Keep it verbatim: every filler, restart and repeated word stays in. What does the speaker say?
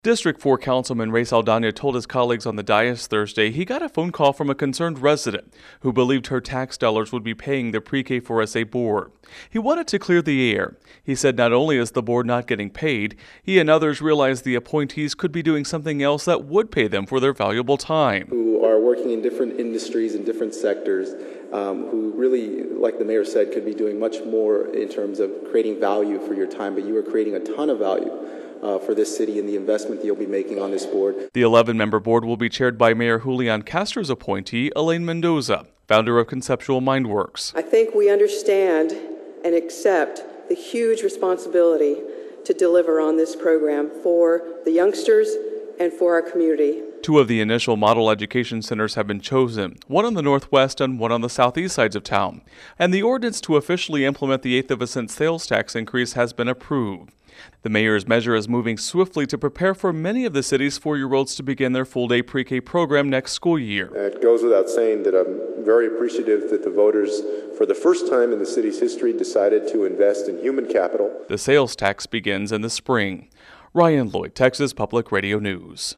District four Councilman Ray Saldana told his colleagues on the dais Thursday he got a phone call from a concerned resident who believed her tax dollars would be paying the Pre-K four S A board. He wanted to clear the air. He said not only is the board not getting paid, he and others realized the appointees could be doing something else that would pay them for their valuable time. Who are working in different industries and different sectors, um, who really, like the mayor said, could be doing much more in terms of creating value for your time, but you are creating a ton of value Uh, for this city and the investment that you'll be making on this board. The eleven-member board will be chaired by Mayor Julian Castro's appointee, Elaine Mendoza, founder of Conceptual Mindworks. I think we understand and accept the huge responsibility to deliver on this program for the youngsters and for our community. Two of the initial model education centers have been chosen, one on the northwest and one on the southeast sides of town. And the ordinance to officially implement the eighth of a cent sales tax increase has been approved. The mayor's measure is moving swiftly to prepare for many of the city's four-year-olds to begin their full-day pre-K program next school year. It goes without saying that I'm very appreciative that the voters, for the first time in the city's history, decided to invest in human capital. The sales tax begins in the spring. Ryan Lloyd, Texas Public Radio News.